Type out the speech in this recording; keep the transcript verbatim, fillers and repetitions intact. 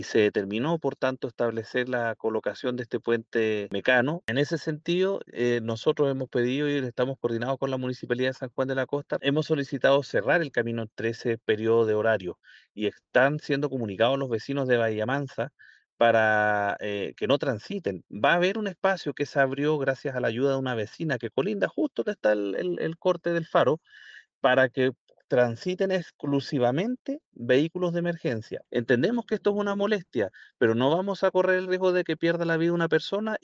y se determinó, por tanto, establecer la colocación de este puente mecano. En ese sentido, eh, nosotros hemos pedido y estamos coordinados con la Municipalidad de San Juan de la Costa, hemos solicitado cerrar el camino entre ese periodo de horario y están siendo comunicados los vecinos de Bahía Mansa para eh, que no transiten. Va a haber un espacio que se abrió gracias a la ayuda de una vecina que colinda justo donde está el el el corte del faro, para que transiten exclusivamente vehículos de emergencia. Entendemos que esto es una molestia, pero no vamos a correr el riesgo de que pierda la vida una persona